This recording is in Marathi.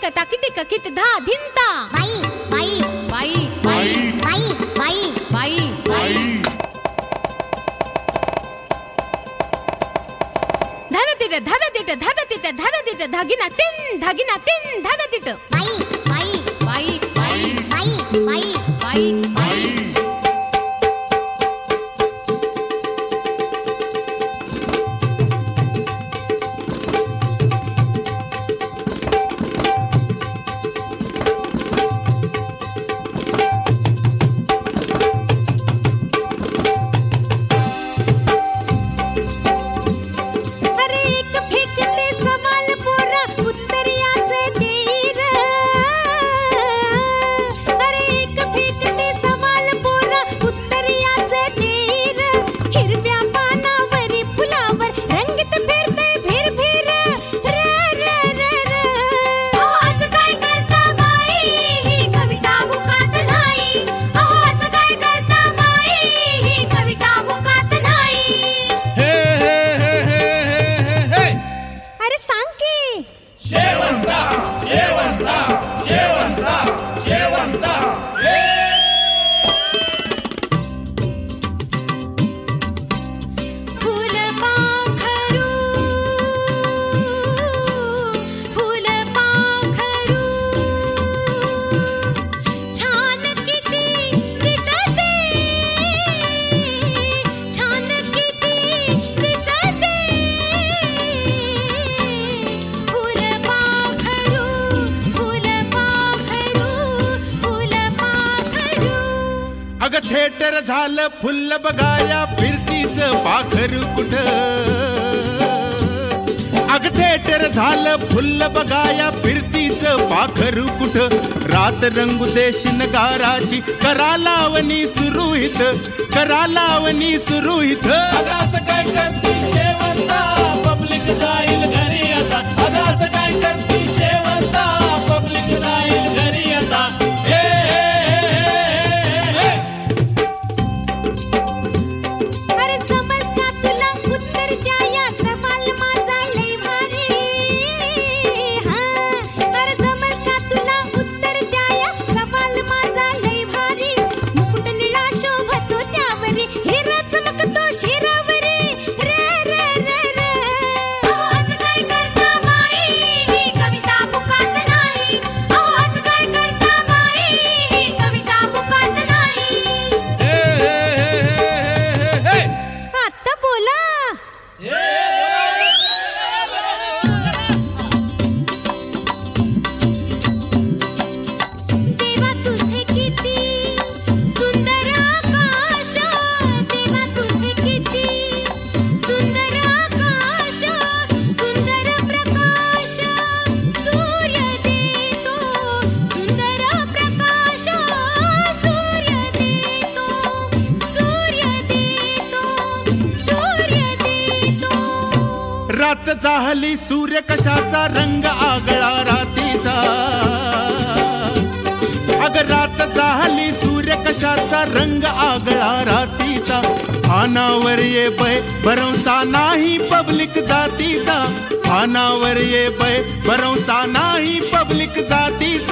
टिक टाकी टिक कित धा धिंता बाई बाई बाई बाई बाई बाई बाई बाई धन तिट धागिना तीन धन तिट बाई बाई बाई बाई बाई बाई बाई बाई थिएटर झालं फुल्ल बघाया फिरतीच पाखर कुठं अग थिएटर झालं फुल्ल बघाया फिरतीच पाखर कुठं रात रंगू देशीन गाराची करा लावणी सुरुहित अगास काय करती शेवंता पब्लिक जाईल घरी आता अगास काय करती शेवंता पब्लिक जाईल घरी आता रात झाली सूर्य कशाचा रंग आगळा रातीचा अग रात झाली सूर्य कशाचा रंग आगळा रातीचा फानावर ये बय भरवसा नाही पब्लिक जातीचा फानावर ये बय भरवसा नाही पब्लिक जातीचा